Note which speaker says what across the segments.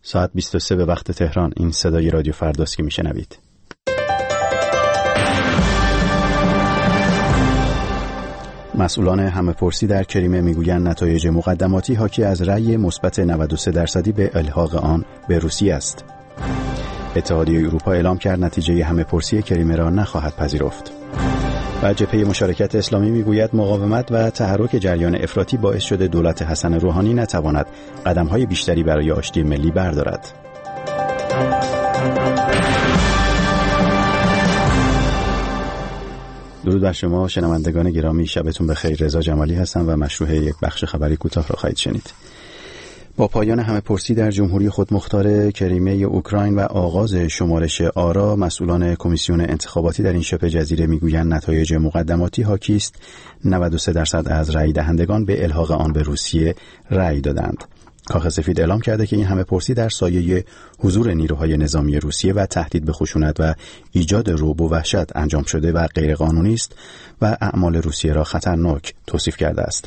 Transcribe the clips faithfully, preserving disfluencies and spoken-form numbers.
Speaker 1: ساعت بیست و سه به وقت تهران. این صدای رادیو فرداست که میشنوید. مسئولان همه‌پرسی در کریمه میگویند نتایج مقدماتی حاکی از رأی مثبت نود و سه درصدی به الحاق آن به روسیه است. اتحادیه اروپا اعلام کرد نتیجه همه‌پرسی کریمه را نخواهد پذیرفت. و جبهه مشارکت اسلامی میگوید مقاومت و تحرک جریان افراطی باعث شده دولت حسن روحانی نتواند قدم‌های بیشتری برای آشتی ملی بردارد. درود بر شما شنوندگان گرامی، شبتون بخیر. رضا جمالی هستم و مشروع یک بخش خبری کوتاه را خواهید شنید. با پایان همه‌پرسی در جمهوری خودمختار کریمه اوکراین و آغاز شمارش آرا، مسئولان کمیسیون انتخاباتی در این شبه جزیره میگویند نتایج مقدماتی حاکی است نود و سه درصد از رأی دهندگان به الحاق آن به روسیه رأی دادند. کاخ سفید اعلام کرده که این همه‌پرسی در سایه حضور نیروهای نظامی روسیه و تهدید به خشونت و ایجاد رعب و وحشت انجام شده و غیرقانونی است و اعمال روسیه را خطرناک توصیف کرده است.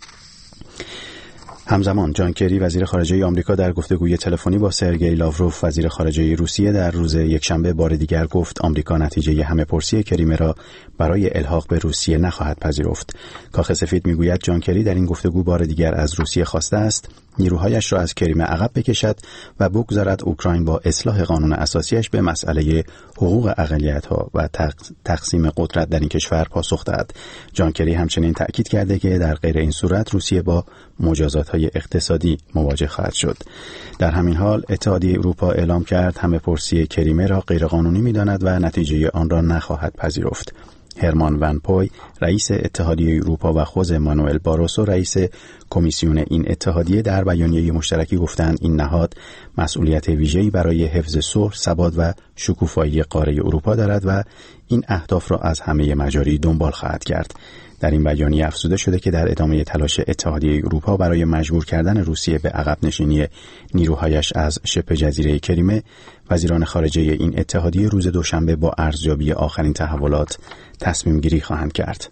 Speaker 1: همزمان جان کری وزیر خارجه آمریکا در گفتگوی تلفنی با سرگئی لاوروف وزیر خارجه روسیه در روز یکشنبه بار دیگر گفت آمریکا نتیجه همه‌پرسی کریمه را برای الحاق به روسیه نخواهد پذیرفت. کاخ سفید میگوید جان کری در این گفتگو بار دیگر از روسیه خواسته است نیروهایش را از کریمه عقب بکشد و بگذارد اوکراین با اصلاح قانون اساسیش به مسئله حقوق اقلیت‌ها و تقسیم قدرت در این کشور پاسخ دهد. جان کری همچنین تأکید کرده که در غیر این صورت روسیه با مجازات‌های اقتصادی مواجه خواهد شد. در همین حال اتحادیه اروپا اعلام کرد همه‌پرسی کریمه را غیرقانونی می‌داند و نتیجه آن را نخواهد پذیرفت. هرمان ون پوی رئیس اتحادیه اروپا و خوزه مانوئل باروسو رئیس کمیسیون این اتحادیه در بیانیه مشترکی گفتند این نهاد مسئولیت ویژه‌ای برای حفظ صلح، ثبات و شکوفایی قاره اروپا دارد و این اهداف را از همه مجاری دنبال خواهد کرد. در این بیانیه افزوده شده که در ادامه تلاش اتحادیه اروپا برای مجبور کردن روسیه به عقب نشینی نیروهایش از شبه جزیره کریمه، وزیران خارجه این اتحادیه روز دوشنبه با ارزیابی آخرین تحولات تصمیم گیری خواهند کرد.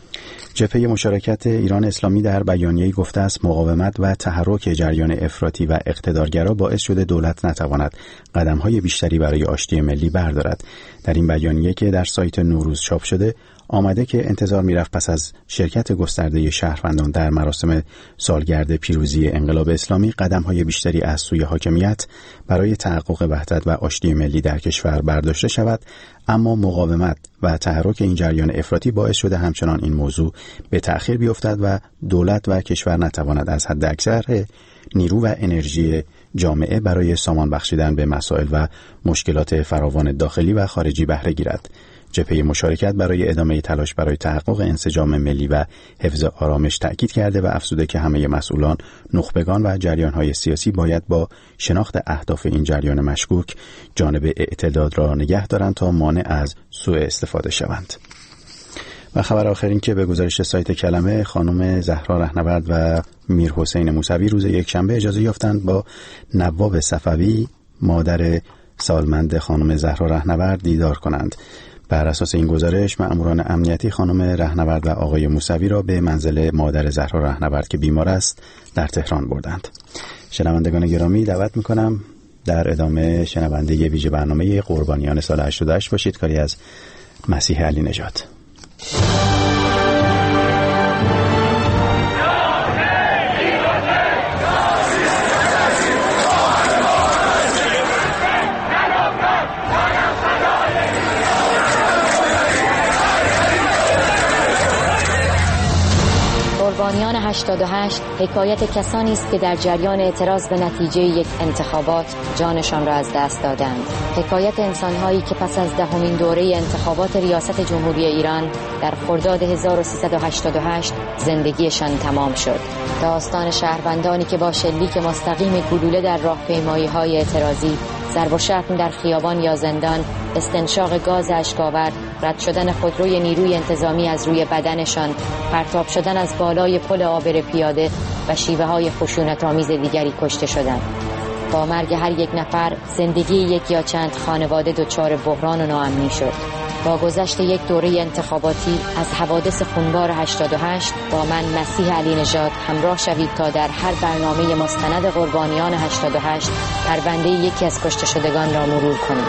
Speaker 1: جبهه مشارکت ایران اسلامی در بیانیه‌ای گفته است مقاومت و تحرک جریان افراطی و اقتدارگرا باعث شده دولت نتواند قدم‌های بیشتری برای آشتی ملی بردارد. در این بیانیه که در سایت نوروز چاپ شده آمده که انتظار می‌رفت پس از شرکت گسترده شهروندان در مراسم سالگرد پیروزی انقلاب اسلامی قدم‌های بیشتری از سوی حاکمیت برای تحقق وحدت و آشتی ملی در کشور برداشته شود، اما مقاومت و تحرک این جریان افراطی باعث شده همچنان این موضوع به تأخیر بیفتد و دولت و کشور نتواند از حداکثر نیرو و انرژی جامعه برای سامان بخشیدن به مسائل و مشکلات فراوان داخلی و خارجی بهره گیرد. جبهه مشارکت برای ادامه تلاش برای تحقق انسجام ملی و حفظ آرامش تأکید کرده و افزوده که همه مسئولان، نخبگان و جریان‌های سیاسی باید با شناخت اهداف این جریان مشکوک جانب اعتداد را نگه دارند تا مانع از سوء استفاده شوند. و خبر آخر این که به گزارش سایت کلمه خانم زهرا رهنورد و میر حسین موسوی روز یکشنبه اجازه یافتند با نواب صفوی مادر سالمند خانم زهرا رهنورد دیدار کنند. بر اساس این گزارش مأموران امنیتی خانم رهنورد و آقای موسوی را به منزل مادر زهرا رهنورد که بیمار است در تهران بردند. شنوندگان گرامی دعوت می‌کنم در ادامه شنونده ویژه برنامه قربانیان سال هشتاد و هشت باشید، کاری از مسیح علی نژاد.
Speaker 2: قربانیان هشتاد و هشت حکایت کسانی است که در جریان اعتراض به نتیجه یک انتخابات جانشان را از دست دادند. حکایت انسان‌هایی که پس از دهمین دوره انتخابات ریاست جمهوری ایران در خرداد هزار و سیصد و هشتاد و هشت زندگیشان تمام شد. داستان شهروندانی که با شلیک مستقیم گلوله در راهپیمایی‌های اعتراضی، ضرب و شتم در خیابان یا زندان، استنشاق گاز اشک‌آور، رد شدن خودروی نیروی انتظامی از روی بدنشان، پرتاب شدن از بالای پل عابر پیاده و شیوه‌های خشونت‌آمیز دیگری کشته شدند. با مرگ هر یک نفر زندگی یک یا چند خانواده دچار بحران و ناامنی شد. با گذشت یک دوره انتخاباتی از حوادث خونبار هشتاد و هشت با من مسیح علی نژاد همراه شوید تا در هر برنامه مستند قربانیان هشتاد و هشت پرونده یکی از کشته شدگان را مرور کنیم.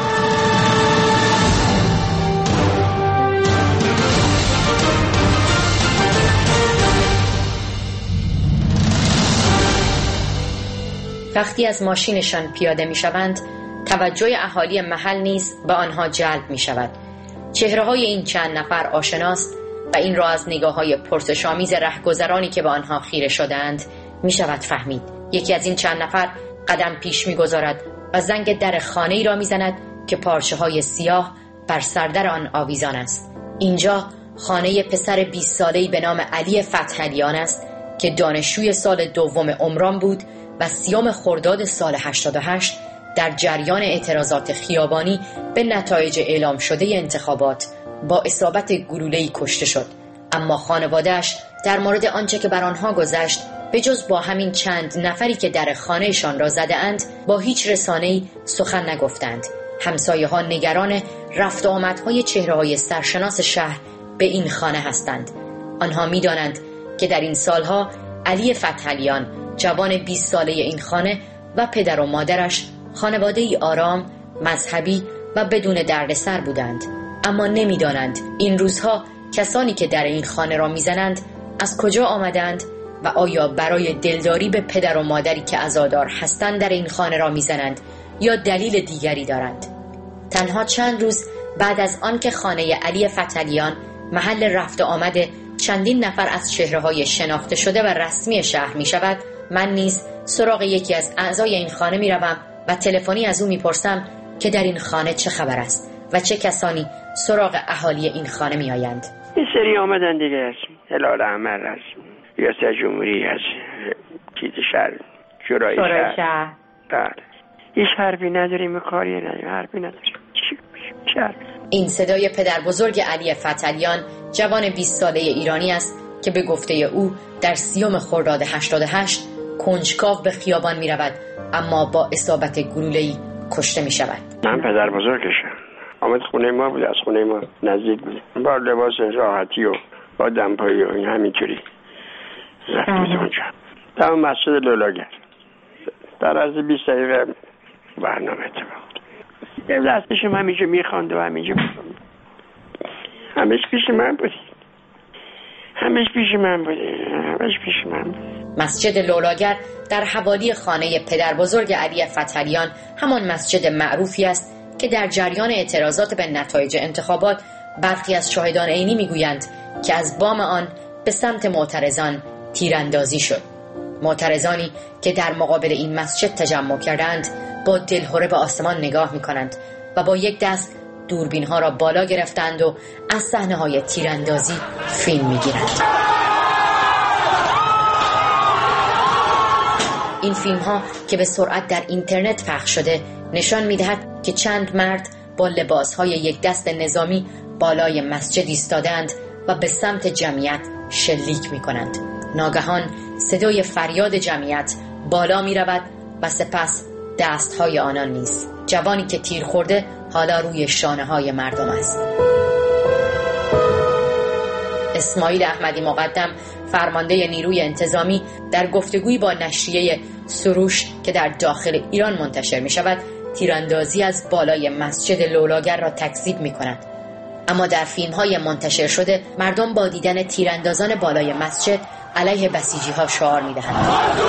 Speaker 2: وقتی از ماشینشان پیاده می شوند، توجه اهالی محل نیز به آنها جلب می شود. چهره های این چند نفر آشناست و این را از نگاه های پرسش‌آمیز رهگذرانی که به آنها خیره شدند می شود فهمید. یکی از این چند نفر قدم پیش می گذارد و زنگ در خانه ای را می زند که پارچه های سیاه بر سردر آن آویزان است. اینجا خانه پسر بیست ساله‌ای به نام علی فتحعلیان است که دانشجوی سال دوم عمران بود و سیام خرداد سال هشتاد و هشت در جریان اعتراضات خیابانی به نتایج اعلام شده انتخابات با اصابت گلوله‌ای کشته شد. اما خانواده‌اش در مورد آنچه که بر آنها گذشت به جز با همین چند نفری که در خانهشان را زده اند با هیچ رسانه‌ای سخن نگفتند. همسایه ها نگران رفت و آمدهای چهره‌های سرشناس شهر به این خانه هستند. آنها می دانند که در این سالها علی فتحعلیان جوان بیست ساله این خانه و پدر و مادرش خانواده‌ای آرام، مذهبی و بدون دردسر بودند. اما نمی دانند این روزها کسانی که در این خانه را می زنند از کجا آمدند و آیا برای دلداری به پدر و مادری که عزادار هستند در این خانه را می زنند یا دلیل دیگری دارند. تنها چند روز بعد از آن که خانه علی فتحعلیان محل رفت و آمد چندین نفر از چهره‌های شناخته شده و رسمی شهر می شود، من نیز سراغ یکی از اعضای این خانه می روم و تلفنی از او می پرسم که در این خانه چه خبر است و چه کسانی سراغ اهالی این خانه می آیند.
Speaker 3: این سری آمدن دیگه، هلال احمر از ریاست جمهوری از چیز شهر شورای شهر, شهر. بله. هیچ حرفی نداریم، کاری نداریم، حرفی نداریم. چه حرفی؟
Speaker 2: این صدای پدر بزرگ علی فتحعلیان جوان بیست ساله ایرانی است که به گفته او در سیوم خرداد هشتاد و هشت کنجکاو به خیابان می رود اما با اصابت گلوله‌ای کشته می شود.
Speaker 3: من پدر بزرگشم. آمد خونه ما بود، از خونه ما نزدیک بود، با لباس راحتی و با دمپایی و این همینطوری رفت اونجا در مسجد لولاگر. در از بیست دقیقه برنامه اتفاق یه دستشم همینجا میخواند و همینجا همش پیش من بود همش پیش من بود همش پیش من بود.
Speaker 2: مسجد لولاگر در حوالی خانه پدر بزرگ علی فتحعلیان همان مسجد معروفی است که در جریان اعتراضات به نتایج انتخابات برخی از شاهدان عینی میگویند که از بام آن به سمت معترضان تیراندازی شد. معترضانی که در مقابل این مسجد تجمع کردند با دلهره به آسمان نگاه می‌کنند و با یک دست دوربین ها را بالا گرفتند و از صحنه های تیراندازی فیلم می‌گیرند. این فیلم ها که به سرعت در اینترنت پخش شده نشان می‌دهد که چند مرد با لباس های یک دست نظامی بالای مسجد ایستادند و به سمت جمعیت شلیک می‌کنند. ناگهان صدای فریاد جمعیت بالا می رود و سپس دست های آنان نیز. جوانی که تیر خورده حالا روی شانه های مردم است. اسماعیل احمدی مقدم فرمانده نیروی انتظامی در گفتگویی با نشریه سروش که در داخل ایران منتشر می شود تیراندازی از بالای مسجد لولاگر را تکذیب می کند. اما در فیلم های منتشر شده مردم با دیدن تیراندازان بالای مسجد علیه بسیجی ها شعار می دهند.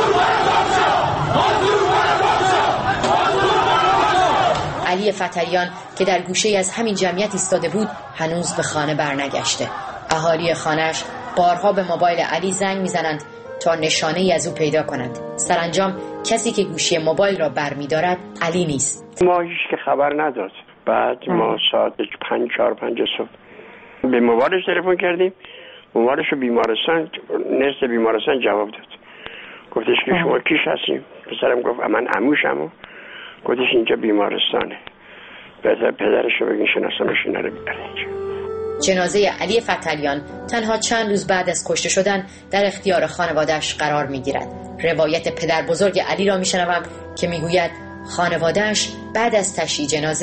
Speaker 2: علی فتحعلیان که در گوشه از همین جمعیت ایستاده بود هنوز به خانه برنگشته. اهالی خانهش بارها به موبایل علی زنگ می زنند تا نشانه ای از او پیدا کنند. سرانجام کسی که گوشی موبایل را بر می دارد علی نیست.
Speaker 3: ما هیچ که خبر نداد. بعد ما ساعت پنج چهار پنج صبح به موبایلش تلفن کردیم. موبایلش رو بیمارستان نزد بیمارستان جواب داد. گفتش که شما کیش هستیم؟ پسرم گفت من عموشم. گفتش اینجا بیمارستانه. بهتر پدرش رو بگین شناسمش اینا رو بیاره اینجا.
Speaker 2: جنازه علی فتحعلیان تنها چند روز بعد از کشته شدن در اختیار خانواده‌اش قرار می‌گیرد. روایت پدر بزرگ علی را می‌شنوم که می‌گوید خانواده‌اش بعد از تشییع جنازه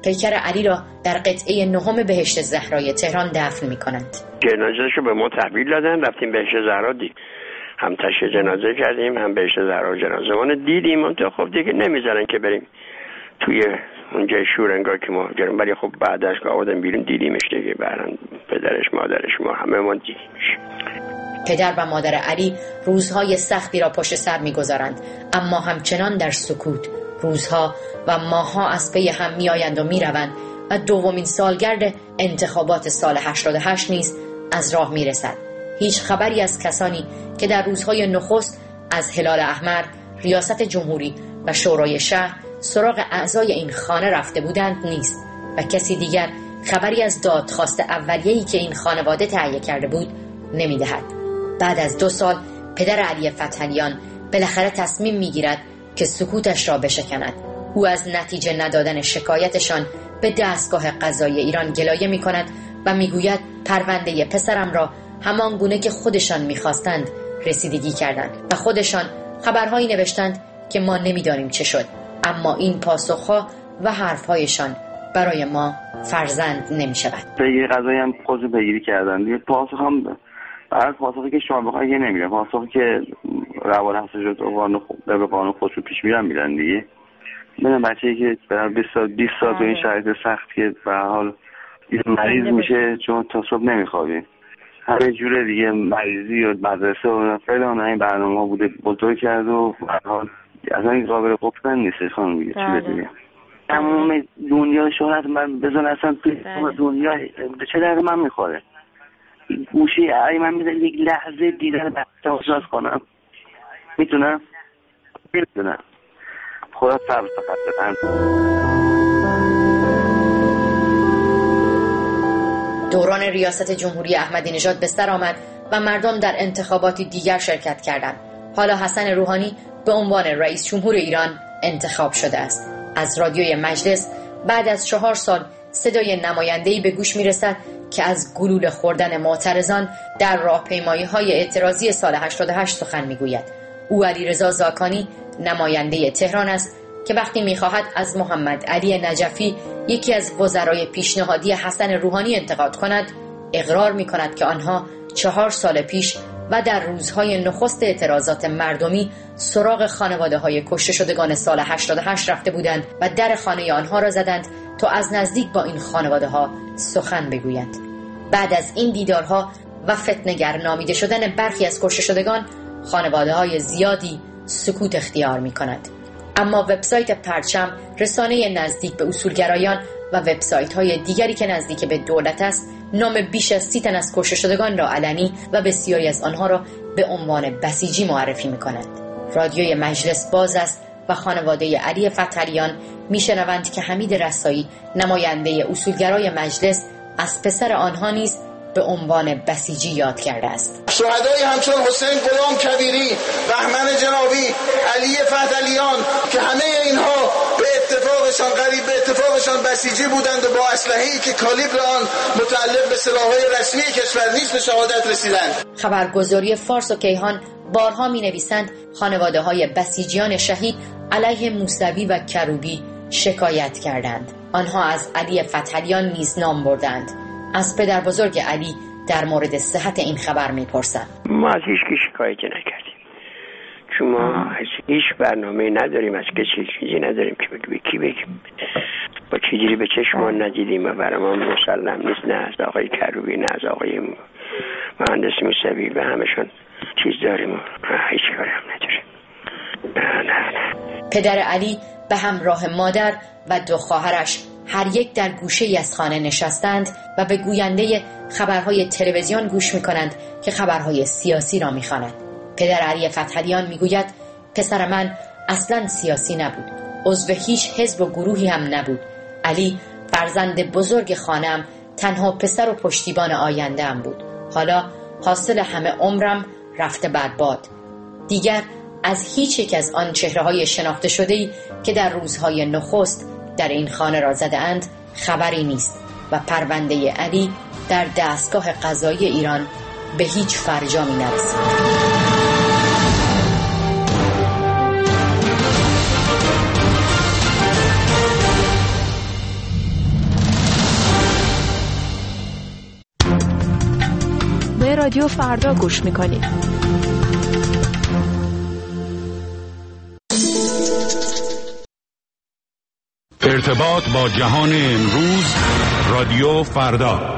Speaker 2: پیکر علی را در قطعه نهم بهشت زهرای تهران دفن می‌کنند.
Speaker 3: جنازه‌شو به ما تحویل دادن، رفتیم بهشت زهرا دید. هم تشییع جنازه کردیم، هم بهشت زهرا جنازه اون دیدیم. اون تو خب دیگه نمیذارن که بریم توی اونجا شورنگاه که ما گرم، ولی خب بعدش که آوردن بیرون دیدیمش دیگه. برن پدرش مادرش ما همه ما دیدیمش.
Speaker 2: پدر و مادر علی روزهای سختی را پشت سر می‌گذارند، اما همچنان در سکوت. روزها و ماه‌ها از پی هم می‌آیند و می‌روند و دومین سالگرد انتخابات سال هشتاد و هشت نیز از راه می‌رسد. هیچ خبری از کسانی که در روزهای نخست از هلال احمر، ریاست جمهوری و شورای شهر سراغ اعضای این خانه رفته بودند نیست و کسی دیگر خبری از دادخواست اولیه‌ای که این خانواده تهیه کرده بود نمی‌دهد. بعد از دو سال پدر علی فتحعلیان بالاخره تصمیم می‌گیرد که سکوتش را بشکند. او از نتیجه ندادن شکایتشان به دستگاه قضایی ایران گلایه می‌کند و می‌گوید پرونده پسرم را همان گونه که خودشان می‌خواستند رسیدگی کردند و خودشان خبرهایی نوشتند که ما نمی‌دانیم چه شد، اما این پاسخها و حرف‌هایشان برای ما فرزند نمی‌شود.
Speaker 4: پیگیری قضایی هم خودشون پیگیری کردن دیگه. پاسخ هم هر پاسخی که شما بخواید یه نمیره. پاسخی که روال هست شد قانون به قانون خودشون پیش میرن میرن دیگه. من بچه‌ای که برای بیست سال بیست سال تو این شرایط سخت که به هر حال مریض میشه چون تا صبح نمیخوابه. همه جوره دیگه مریضی و مدرسه و فلان این برنامه‌ها بوده بزرگ کرد و به هر حال اصلا این قابل قبول نیست خانم دیگه. چی بگم؟ تمام دنیا شهرت من بزن اصلا توی دنیا چه در من میخوره. گوشی ای من میذارم یک لحظه دیدن بچه احساس کنم میتونم میتونم خدا صبر فقط بتن.
Speaker 2: دوران ریاست جمهوری احمدی نژاد به سر آمد و مردم در انتخاباتی دیگر شرکت کردند. حالا حسن روحانی به عنوان رئیس جمهور ایران انتخاب شده است. از رادیوی مجلس بعد از چهار سال صدای نماینده‌ای به گوش میرسد که از گلوله خوردن معترضان در راهپیمایی‌های اعتراضی سال هشتاد و هشت سخن میگوید. او علیرضا زاکانی نماینده تهران است که وقتی میخواهد از محمد علی نجفی یکی از وزرای پیشنهادی حسن روحانی انتقاد کند، اقرار میکند که آنها چهار سال پیش و در روزهای نخست اعتراضات مردمی سراغ خانواده‌های کشته شدگان سال هشتاد و هشت رفته بودند و در خانه آنها را زدند تا از نزدیک با این خانواده‌ها سخن بگویند. بعد از این دیدارها و فتنه‌گر نامیده شدن برخی از کشته شدگان، خانواده‌های زیادی سکوت اختیار می‌کند. اما وبسایت پرچم، رسانه نزدیک به اصولگرایان و وبسایت‌های دیگری که نزدیک به دولت است، نام بیش از سی تن از کشته شدگان را علنی و بسیاری از آنها را به عنوان بسیجی معرفی می‌کنند. رادیوی مجلس باز است و خانواده علی فتحعلیان می‌شنوند که حمید رسایی نماینده اصولگرای مجلس از پسر آنها نیز به عنوان بسیجی یاد کرده است.
Speaker 5: شهدای همچون حسین غلام کبیری، بهمن جنابی، علی فتحعلیان که همه اینها به اتفاقشان قریب به اتفاقشان بسیجی بودند و با اسلحه‌ای که کالیبر آن متعلق به سلاح‌های رسمی کشور نیست به شهادت رسیدند.
Speaker 2: خبرگزاری فارس و کیهان بارها می‌نویسند خانواده‌های بسیجیان شهید علیه موسوی و کروبی شکایت کردند. آنها از علی فتحعلیان نیز نام بردند. از پدر بزرگ علی در مورد صحت این خبر میپرسن.
Speaker 3: ما از هیچ کی شکایتی نکردیم، چون ما هیچ برنامه نداریم، از کسی چیزی نداریم که بگیم کی بگیم، با چیزی به چشمان ندیدیم و برای ما مسلم نیست، نه از آقای کروبی نه از آقای مهندس موسوی و همشون چیز داریم، هیچ کاری هم نداریم. نه نه نه.
Speaker 2: پدر علی به همراه مادر و دو خواهرش هر یک در گوشه‌ای از خانه نشستند و به گوینده خبرهای تلویزیون گوش می‌کنند که خبرهای سیاسی را می‌خواند. پدر علی فتحعلیان می‌گوید پسر من اصلاً سیاسی نبود، عضو هیچ حزب و گروهی هم نبود. علی فرزند بزرگ خانه‌ام، تنها پسر و پشتیبان آینده‌ام بود. حالا حاصل همه عمرم رفته برباد. دیگر از هیچ یک از آن چهره‌های شناخته شده‌ای که در روزهای نخست در این خانه را زده اند خبری نیست و پرونده علی در دستگاه قضایی ایران به هیچ فرجامی نرسید.
Speaker 6: برنامه رادیو فردا گوش میکنید.
Speaker 7: ارتباط با جهان امروز، رادیو فردا.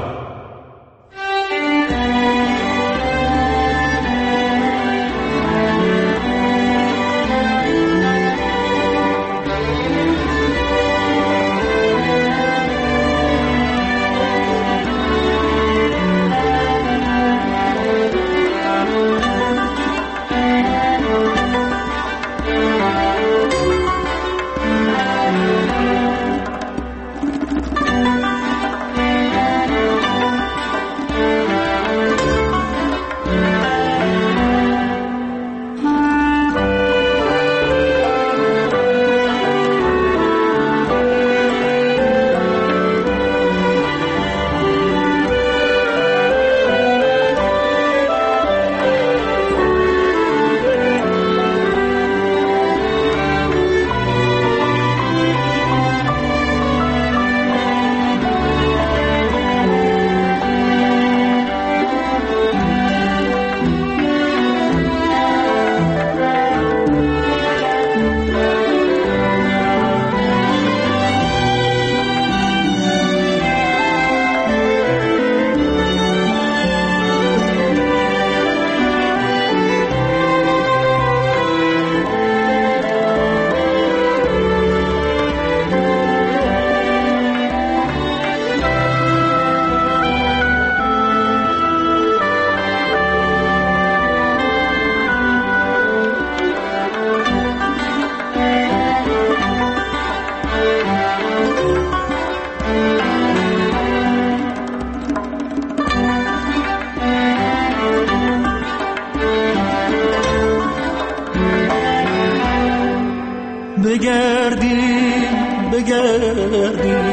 Speaker 8: بگردیم بگردیم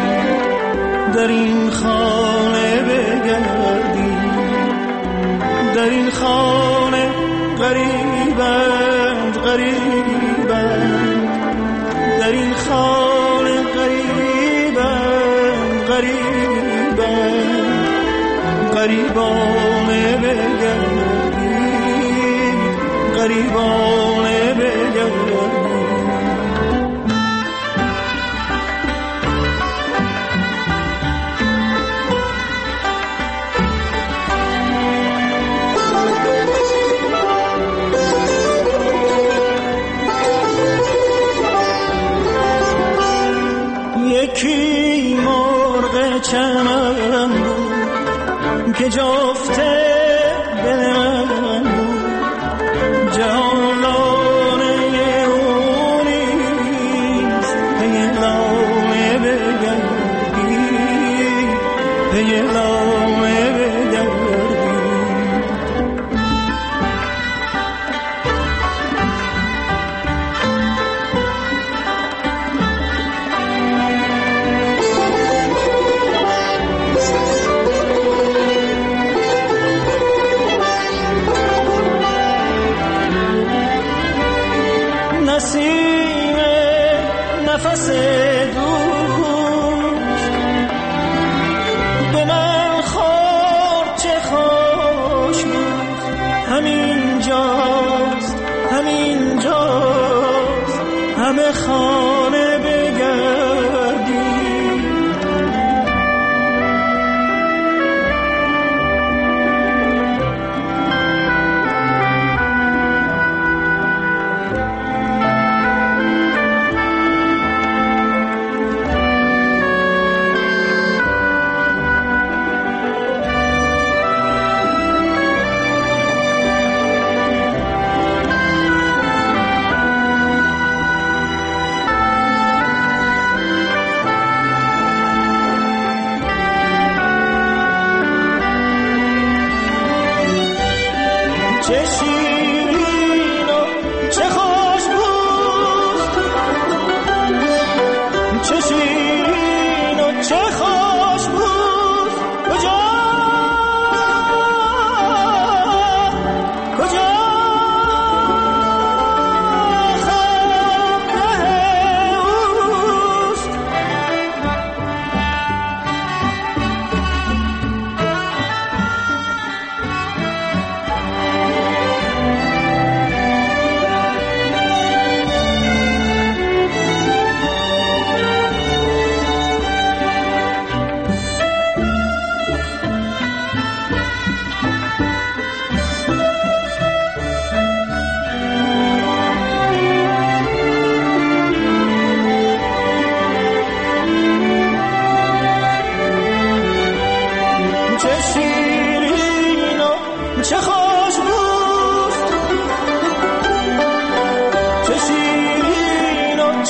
Speaker 8: در این خانه، بگردیم در این خانه، غریبند غریبند در این خانه، غریبند غریبند غریبانه، بگردیم غریبانه، بگردیم. یکی مرغ چمن بود که جفته به من بود، جهانانه او نیست، پی لانه بگردی، پی لانه بگردی. نسیم نفس دوست به من خورد، چه خوش بود، همین جاست همین جاست، همه خانه بگردی.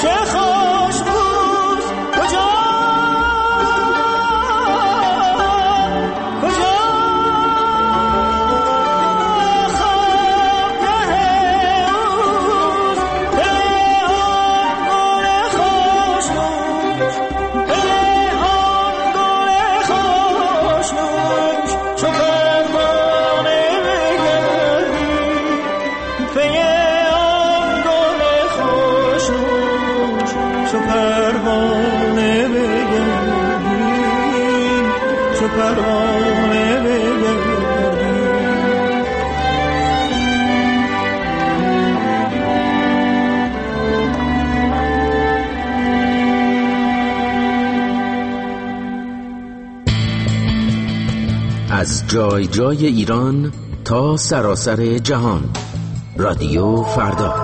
Speaker 9: از جای جای ایران تا سراسر جهان، رادیو فردا.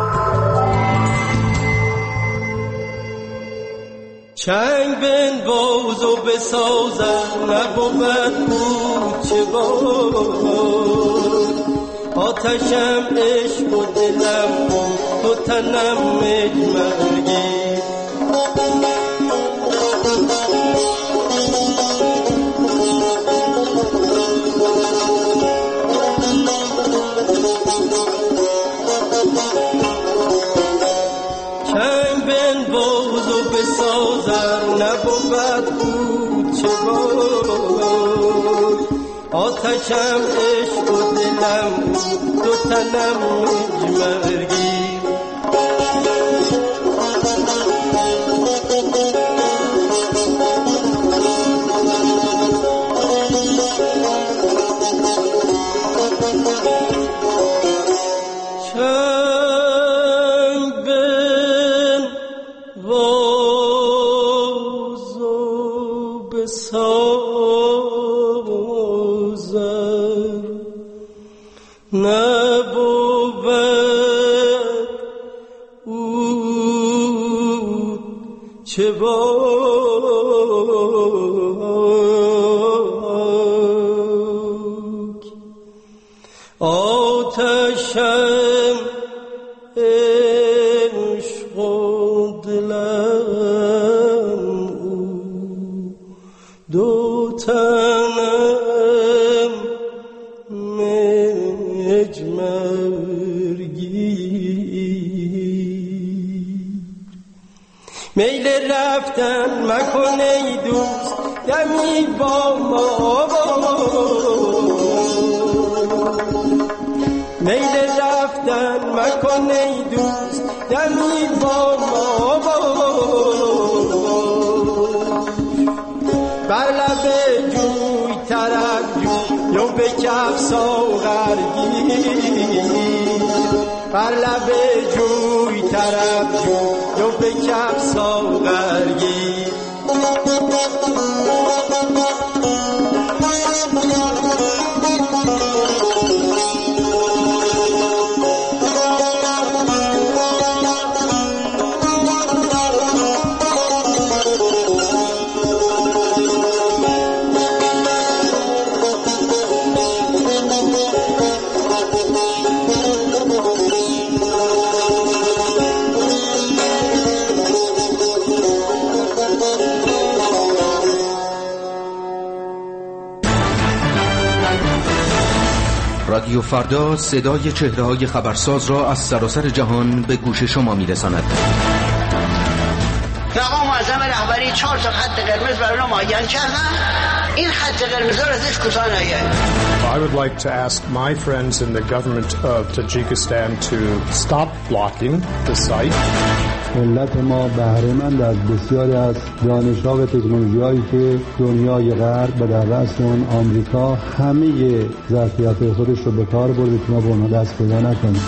Speaker 8: چنگ بن باز و بسازم نبود بود چه بود، آتشم عشق و دلم تو تنم مجمرگی. نبود بود چه بود، آتشم عشق و دلم دو تنم مجمرگی. چه باک آتشم عشق و دلم دو تنم مجمرگی. میل رفتن مکن ای دوست دمی با ما، میل رفتن مکن ای دوست دمی با ما. بر لب جوی طرف جو یا به کف ساغرگیر، بر لب جوی طرف جو یا به کف ساغرگیر.
Speaker 9: رادیو فردا صدای چهره‌های خبرساز را از سراسر جهان به گوش شما می‌رساند.
Speaker 10: مقام معظم رهبری چهار تا خط قرمز برای ما معین کردن، این خط قرمز را ازش کوتاه نیاید.
Speaker 11: I would like to ask my friends in the government of Tajikistan to stop blocking the site.
Speaker 12: ملت ما بهره‌مند از بسیاری از دانش‌ها و تکنولوژی‌هایی که دنیای غرب به در رأس اون آمریکا همه ظرفیت خودش رو به کار برده که ما به اونها دست پیدا نکنیم.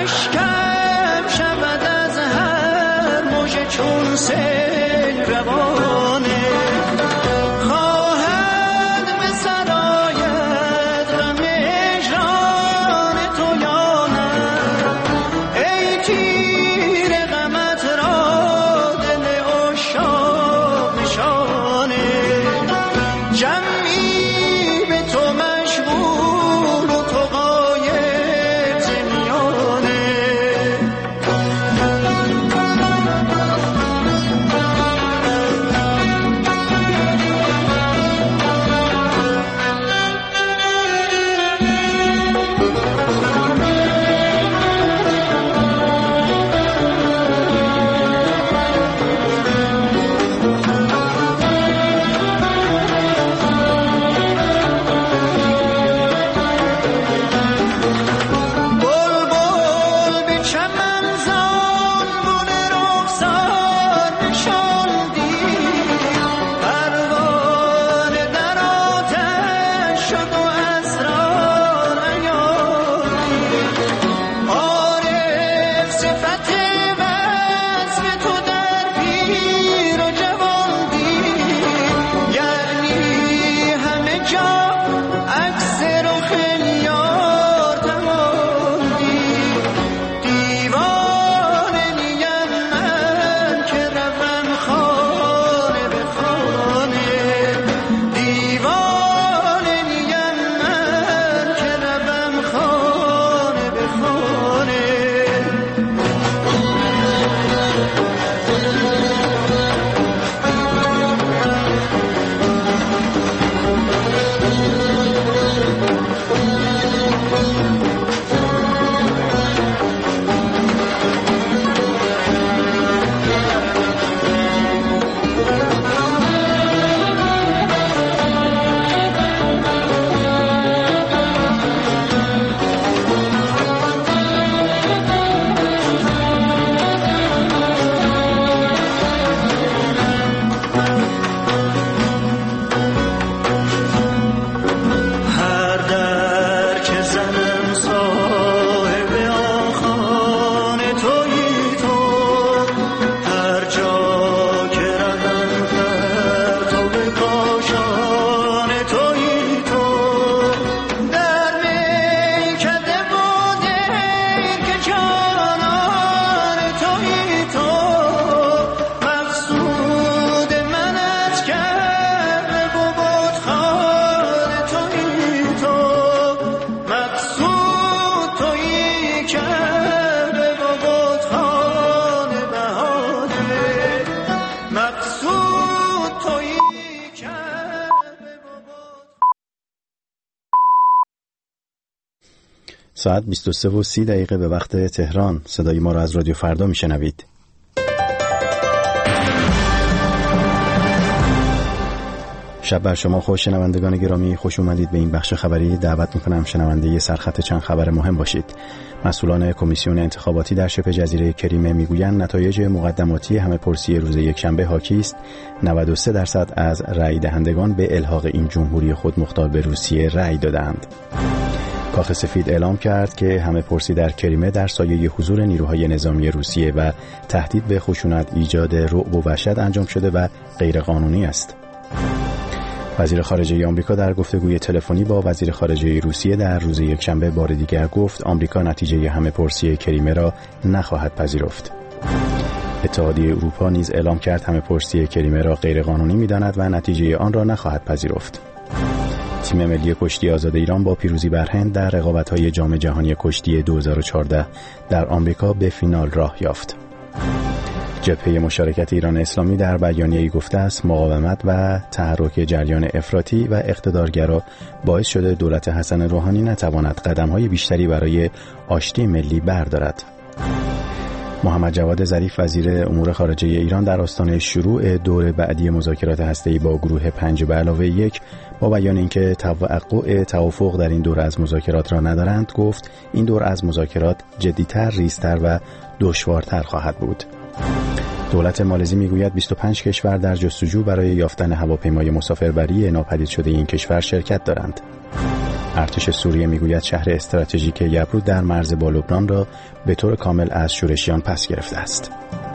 Speaker 8: اشکم شود از هر موج چون سیل روانه خواهد به سرایت غم اجران تو یا نه ای تیر غمت را دل عشاق نشانه جمعی به تو مشغول و تو غایب ز میانه بلبل به چمن زان گل رخسار نشاندی پروانه در آتش شد و اسرار عیاندی عارف صفت وصف تو در پیر و جوانی یعنی همه جا عکس رخ یار تماندی دیوانه نیم من که روم خانه به خانه دیوانه نیم من که روم خانه به خانه هر در که زنم صاحب آن خانه تویی تو هر جا که روم پرتو کاشانه تویی تو در میکده و دیر که جانان تویی تو مقصود من از کعبه و بتخانه تویی تو مقصود تویی کعبه و بتخانه بهانه مقصود تویی کعبه و
Speaker 1: ساعت بیست و سه و سی دقیقه به وقت تهران. صدای ما را از رادیو فردا میشنوید. شب بر شما خوش شنوندگان گرامی، خوش اومدید به این بخش خبری. دعوت میکنم شنونده سرخط چند خبر مهم باشید. مسئولان کمیسیون انتخاباتی در شبه جزیره کریمه میگویند نتایج مقدماتی همه پرسی روز یکشنبه حاکی است. نود و سه درصد از رأی دهندگان به الحاق این جمهوری خودمختار به روسیه رأی دادند. کاخ سفید اعلام کرد که همه پرسی در کریمه در سایه حضور نیروهای نظامی روسیه و تهدید به خشونت، ایجاد رعب و وحشت انجام شده و غیرقانونی است. وزیر خارجه آمریکا در گفتگوی تلفنی با وزیر خارجه روسیه در روز یکشنبه بار دیگر گفت آمریکا نتیجه همه پرسی کریمه را نخواهد پذیرفت. اتحادیه اروپا نیز اعلام کرد همه پرسی کریمه را غیرقانونی می‌داند و نتیجه آن را نخواهد پذیرفت. تیم ملی کشتی آزاد ایران با پیروزی بر هند در رقابت‌های جام جهانی کشتی دو هزار و چهارده در آمریکا به فینال راه یافت. جبهه مشارکت ایران اسلامی در بیانیه‌ای گفته است مقاومت و تحرک جریان افراطی و اقتدارگرا باعث شده دولت حسن روحانی نتواند قدم‌های بیشتری برای آشتی ملی بردارد. محمد جواد ظریف وزیر امور خارجه ایران در آستانه شروع دور بعدی مذاکرات هسته‌ای با گروه پنج به علاوه یک با بیان اینکه توقع توافق در این دور از مذاکرات را ندارند گفت این دور از مذاکرات جدی‌تر، ریزتر و دشوارتر خواهد بود. دولت مالزی میگوید بیست و پنج کشور در جستجو برای یافتن هواپیمای مسافربری ناپدید شده این کشور شرکت دارند. ارتش سوریه میگوید شهر استراتژیک یبرو در مرز با لبنان را به طور کامل از شورشیان پس گرفته است.